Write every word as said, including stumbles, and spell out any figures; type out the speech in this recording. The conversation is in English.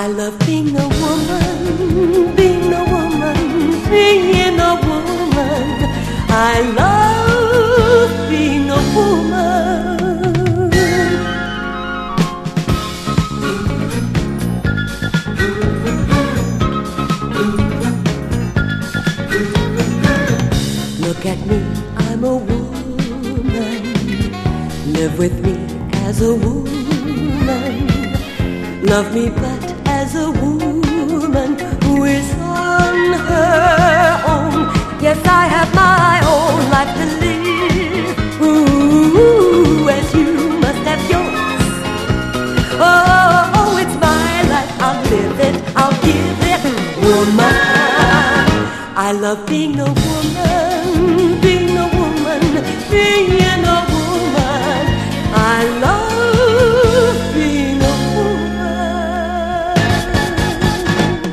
I love being a woman, being a woman, being a woman. I love being a woman. Look at me, I'm a woman. Live with me as a woman. Love me but as a woman who is on her own. Yes, I have my own life to live. Ooh, as you must have yours. Oh, oh, it's my life, I'll live it, I'll give it. Woman, I love being a woman.